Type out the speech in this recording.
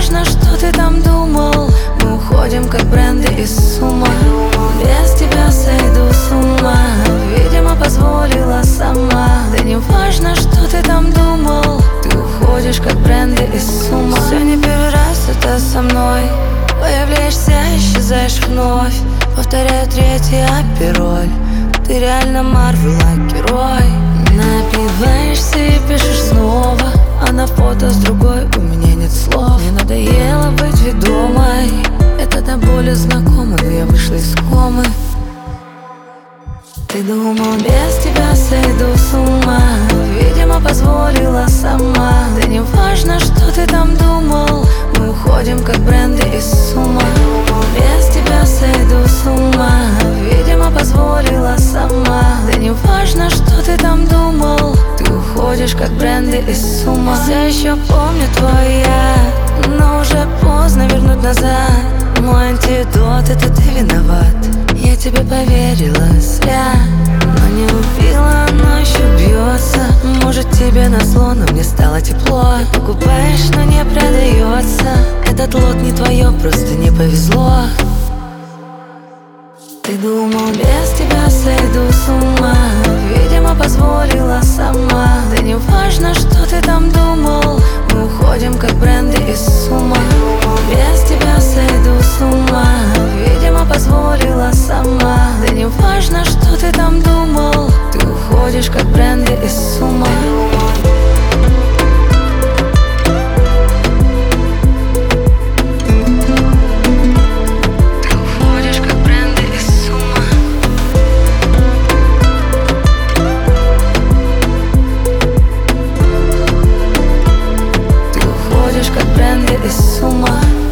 важно, что ты там думал. Мы уходим, как бренды из ума. Без тебя сойду с ума. Видимо, позволила сама. Да не важно, что ты там думал. Ты уходишь, как бренды из ума. Все не первый раз это со мной. Появляешься, исчезаешь вновь. Повторяю третий роль. Ты реально Марвела герой. Напиваешься и пишешь снова, а на фото с другой у меня нет слов. Мне надоело быть ведомой. Это до боли знакомо, но я вышла из комы. Ты думал, без тебя сойду с ума. Видимо, позволила сама. Да не важно, что ты там думал. Мы уходим, как бренды из ума. Без тебя сойду с ума. Видимо, позволила сама. Да не важно, что ты там думал. Ты уходишь, как бренды из ума. Все еще помню твой я, но уже поздно вернуть назад. Мой антидот — это ты виноват. Я тебе поверила зря, но не убила, но еще бьется. Может, тебе назло, но мне стало тепло. Ты покупаешь, но не продается. Этот лот не твое, просто не повезло. Ты думал, без тебя сойду с ума. Видимо, позволила сама. Да не важно, что ты там думал. Мы уходим, как бренды из ума. Без тебя сойду с ума. Видимо, позволила сама. Да не важно, что ты там думал. Ты уходишь, как бренды из ума. Как бренды из ума.